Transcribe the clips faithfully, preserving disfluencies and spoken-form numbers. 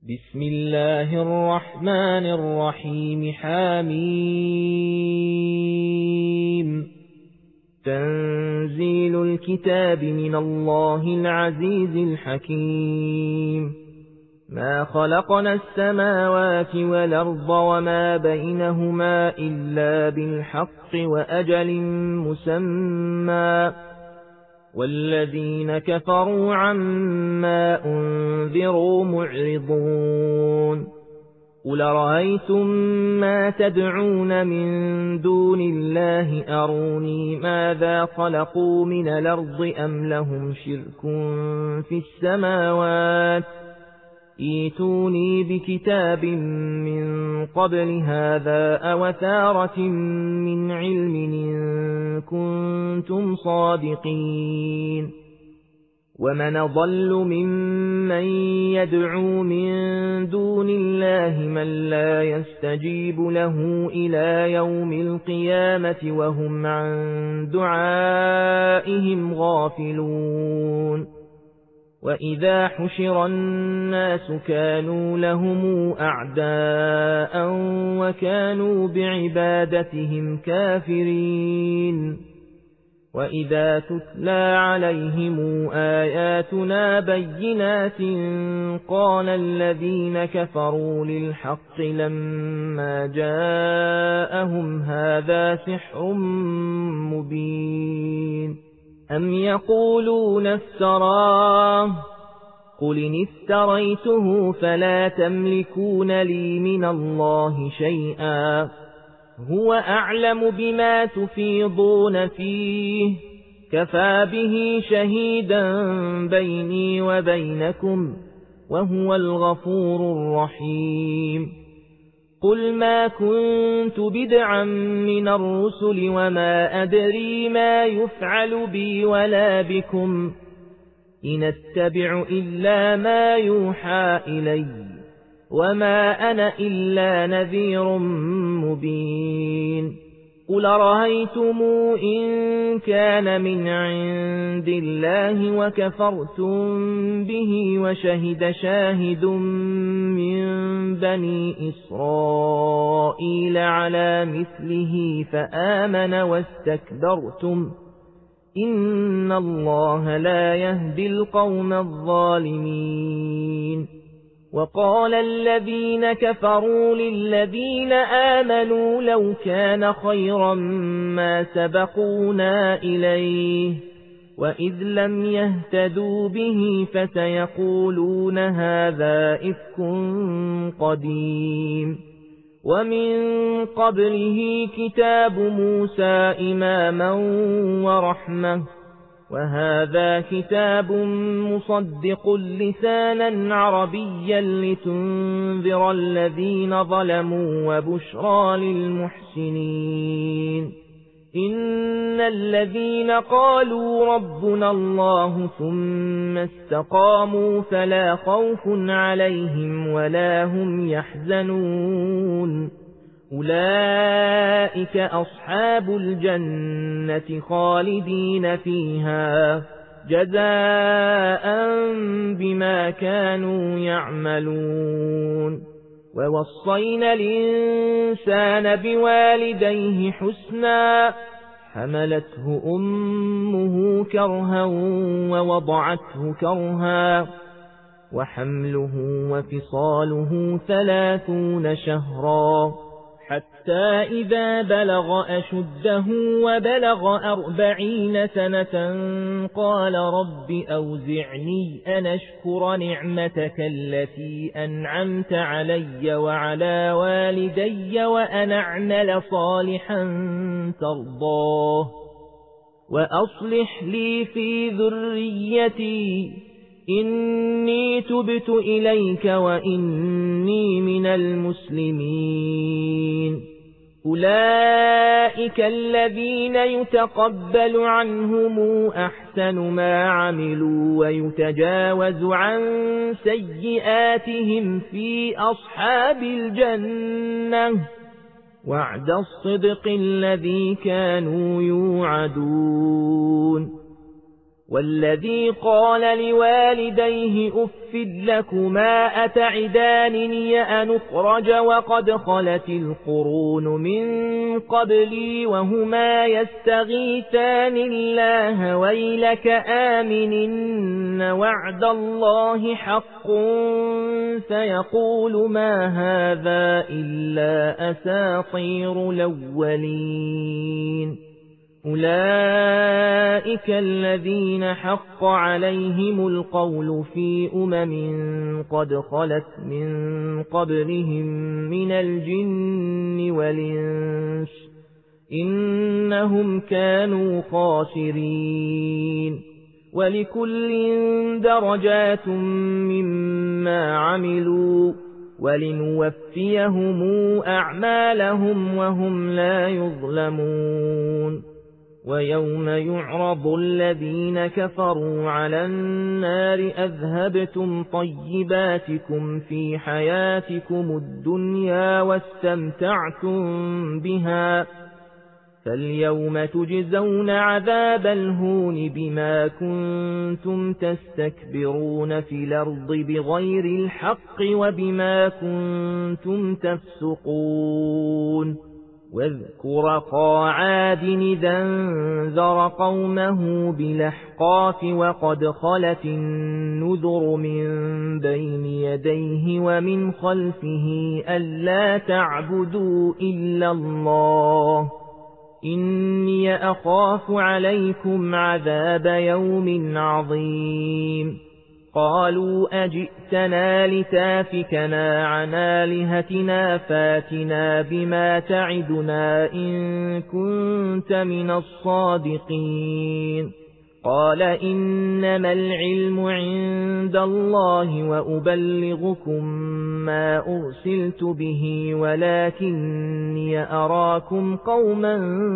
بسم الله الرحمن الرحيم. حميم. تنزيل الكتاب من الله العزيز الحكيم. ما خلقنا السماوات والأرض وما بينهما إلا بالحق وأجل مسمى، والذين كفروا عما أنذروا معرضون. قل رأيتم ما تدعون من دون الله أروني ماذا خلقوا من الأرض أم لهم شرك في السماوات، ايتوني بكتاب من قبل هذا أو أثارة من علم إن كنتم صادقين. ومن ضل ممن يدعو من دون الله من لا يستجيب له إلى يوم القيامة وهم عن دعائهم غافلون. وإذا حشر الناس كانوا لهم أعداء وكانوا بعبادتهم كافرين. وإذا تتلى عليهم آياتنا بينات قال الذين كفروا للحق لما جاءهم هذا سحر مبين. أم يقولون افتراه، قل إن افتريته فلا تملكون لي من الله شيئا، هو أعلم بما تفيضون فيه، كفى به شهيدا بيني وبينكم، وهو الغفور الرحيم. قل ما كنت بدعا من الرسل وما أدري ما يفعل بي ولا بكم، إن اتبع إلا ما يوحى إلي، وما أنا إلا نذير مبين. قل رأيتم إن كان من عند الله وكفرتم به وشهد شاهد من بني إسرائيل على مثله فآمن واستكبرتم، إن الله لا يهدي القوم الظالمين. وقال الذين كفروا للذين آمنوا لو كان خيرا ما سبقونا إليه، وإذ لم يهتدوا به فسيقولون هذا إفك قديم. ومن قبله كتاب موسى إماما ورحمة، وهذا كتاب مصدق لسانا عربيا لتنذر الذين ظلموا وبشرى للمحسنين. إن الذين قالوا ربنا الله ثم استقاموا فلا خوف عليهم ولا هم يحزنون، أولئك أصحاب الجنة خالدين فيها جزاء بما كانوا يعملون. ووصينا الإنسان بوالديه حسنا، حملته أمه كرها ووضعته كرها، وحمله وفصاله ثلاثون شهرا، حتى إذا بلغ أشده وبلغ أربعين سنة قال رب أوزعني أن أشكر نعمتك التي أنعمت علي وعلى والدي وأن أعمل صالحا ترضاه وأصلح لي في ذريتي إني تبت إليك وإني من المسلمين. أولئك الذين يتقبل عنهم أحسن ما عملوا ويتجاوز عن سيئاتهم في أصحاب الجنة، وعد الصدق الذي كانوا يوعدون. والذي قال لوالديه أف لكما أتعدانني أن أخرج وقد خلت القرون من قبلي وهما يستغيثان الله ويلك آمنن وعد الله حق فيقول ما هذا إلا أساطير الأولين أولئك الذين حق عليهم القول في أمم قد خلت من قبلهم من الجن والإنس إنهم كانوا خاسرين ولكل درجات مما عملوا ولنوفيهم أعمالهم وهم لا يظلمون ويوم يعرض الذين كفروا على النار أذهبتم طيباتكم في حياتكم الدنيا واستمتعتم بها فاليوم تجزون عذاب الهون بما كنتم تستكبرون في الأرض بغير الحق وبما كنتم تفسقون واذكر قاعاد إذا انذر قومه بالأحقاف وقد خلت النذر من بين يديه ومن خلفه ألا تعبدوا إلا الله إني أخاف عليكم عذاب يوم عظيم قالوا أجئتنا لتافكنا عن آلهتنا فاتنا بما تعدنا إن كنت من الصادقين قال إنما العلم عند الله وأبلغكم ما أرسلت به ولكني أراكم قوما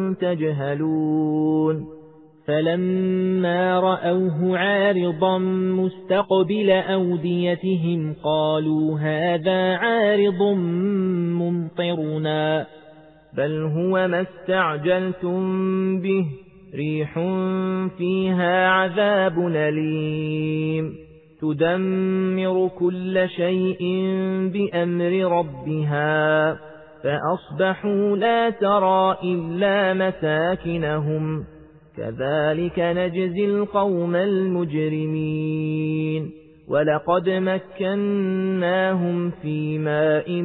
تجهلون فلما رأوه عارضا مستقبل أوديتهم قالوا هذا عارض ممطرنا بل هو ما استعجلتم به ريح فيها عذاب أليم تدمر كل شيء بأمر ربها فأصبحوا لا ترى إلا مساكنهم كذلك نجزي القوم المجرمين ولقد مكناهم في ماء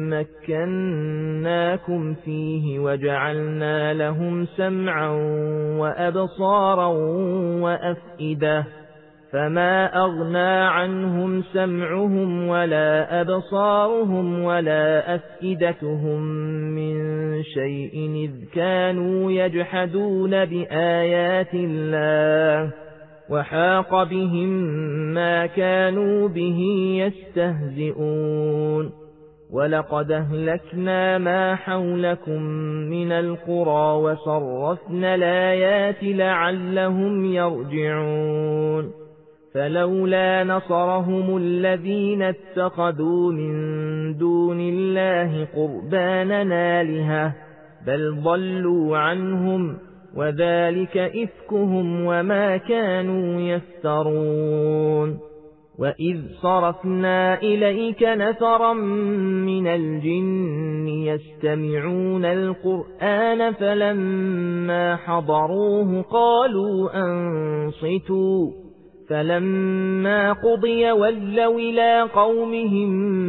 مكناكم فيه وجعلنا لهم سمعا وأبصارا وأفئدة فما أغنى عنهم سمعهم ولا أبصارهم ولا أفئدتهم من شيء إذ كانوا يجحدون بآيات الله وحاق بهم ما كانوا به يستهزئون ولقد أهلكنا ما حولكم من القرى وصرفنا الآيات لعلهم يرجعون فلولا نصرهم الذين اتخذوا من دون الله قربانا آلهة بل ضلوا عنهم وذلك إفكهم وما كانوا يفترون وإذ صرفنا إليك نفرا من الجن يستمعون القرآن فلما حضروه قالوا أنصتوا فلما قضي ولوا إلى قومهم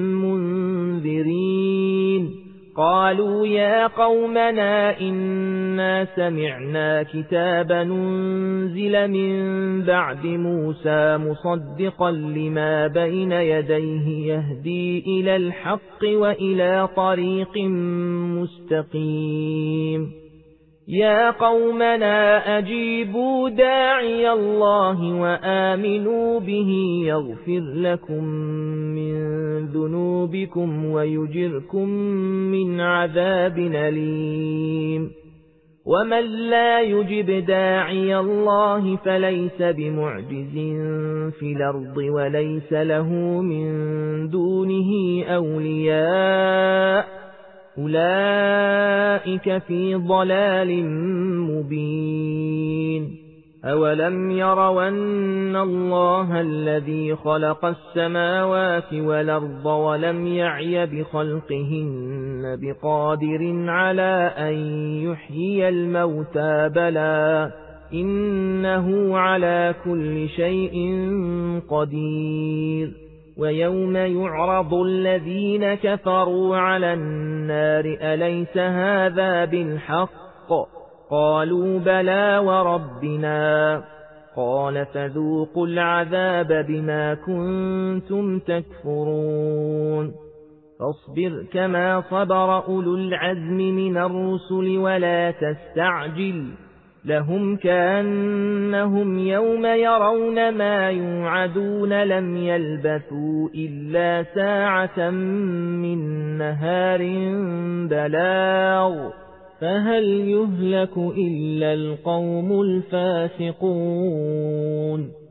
منذرين قالوا يا قومنا إنا سمعنا كتابا أنزل من بعد موسى مصدقا لما بين يديه يهدي إلى الحق وإلى طريق مستقيم يا قومنا أجيبوا داعي الله وآمنوا به يغفر لكم من ذنوبكم ويجركم من عذاب أليم ومن لا يجب داعي الله فليس بمعجز في الأرض وليس له من دونه أولياء أولئك في ضلال مبين أولم يروا أن الله الذي خلق السماوات والأرض ولم يعي بخلقهن بقادر على أن يحيي الموتى بلى إنه على كل شيء قدير ويوم يعرض الذين كفروا على النار أليس هذا بالحق قالوا بلى وربنا قال فذوقوا العذاب بما كنتم تكفرون فاصبر كما صبر أولو العزم من الرسل ولا تستعجل لهم كأنهم يوم يرون ما يوعدون لم يلبثوا إلا ساعة من نهار بلاغ فهل يهلك إلا القوم الفاسقون